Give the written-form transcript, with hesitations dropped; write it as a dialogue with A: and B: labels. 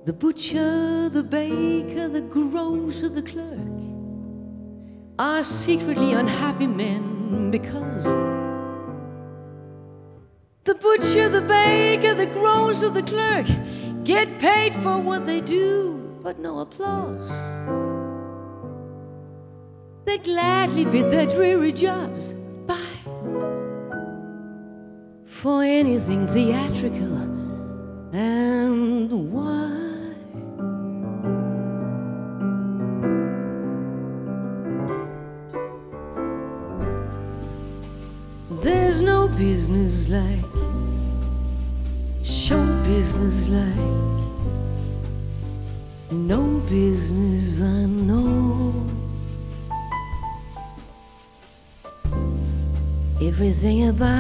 A: The butcher, the baker, the grocer, the clerk are secretly unhappy men because the butcher, the baker, the grocer, the clerk get paid for what they do, but no applause. They gladly bid their dreary jobs goodbye for anything theatrical. And why? There's no business like show business like no business I know. Everything about